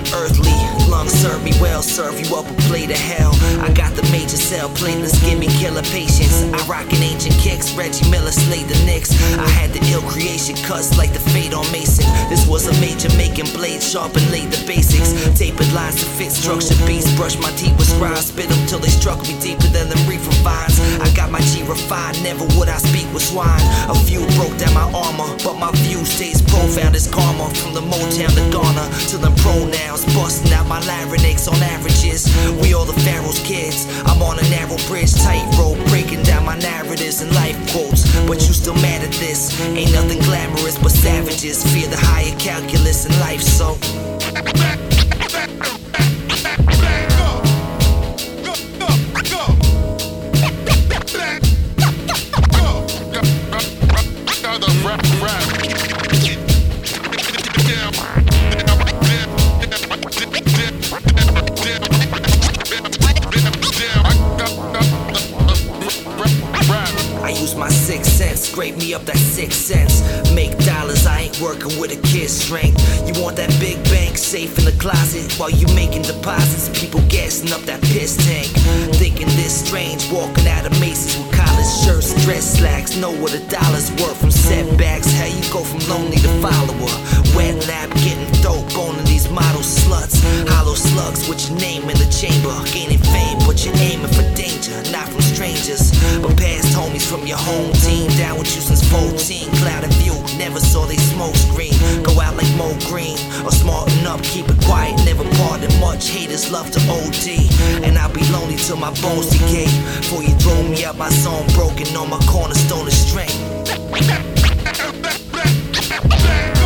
unearthly. Lungs serve me well, serve you up a plate of hell. I got the major cell platelets, give me killer patience. I rock an ancient kicks, Reggie Miller slayed the Knicks. I had the ill creation cuts like the fade on Mason. This was a major making blade sharp and laid the basics. Tapered lines to fit structure beats. Brush my teeth with scribes, spit them till they struck me deeper than the reefer vines. I got my G refined, never would I speak with swine. A few broke down my armor, but my view stays profound as karma. From the Motown to Ghana to them pronouns, busting out my larynx on averages. We all the Pharaoh's kids. I'm on a narrow bridge, tightrope, breaking down my narratives and life quotes. But you still mad at this? Ain't nothing glamorous but savages. Fear the higher calculus in life, so I use my 6 cents, scrape me up that 6 cents. Make dollars, I ain't working with a kid's strength. You want that big bank safe in the closet while you making deposits. People gassing up that piss tank. Thinking this strange, walking out of Macy's with collared shirts, dress slacks. Know what a dollar's worth from setbacks. How you go from lonely to follower. Wet lab getting dope, owning these model sluts. Hollow slugs with your name in the chamber. Gaining fame, but you're aiming for danger, not from strangers, but past homies from your home team. Down with you since 14, cloud of view, never saw they smoke screen. Go out like Mo Green, or smarten up, keep it quiet, never pardon much. Haters love to OD, and I'll be lonely till my bones decay. Before you throw me out my zone, broken on my cornerstone of strength.